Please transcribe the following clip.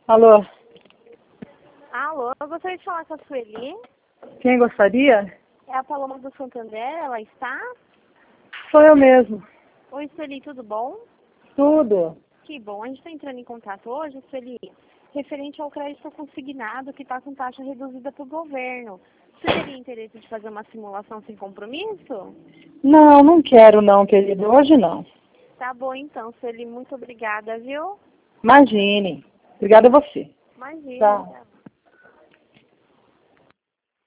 Alô, Alô, eu gostaria de falar com a Sueli. quem gostaria? É a Paloma do Santander, ela está? Sou eu mesmo. Oi, Sueli, tudo bom? Tudo. Que bom, a gente está entrando em contato hoje, Sueli, referente ao crédito consignado que está com taxa reduzida para o governo. Você teria interesse de fazer uma simulação sem compromisso? Não, não quero não, querido. Hoje não. Tá bom então, Sueli, muito obrigada, viu? Imagine. Obrigada a você. Imagina. Tá.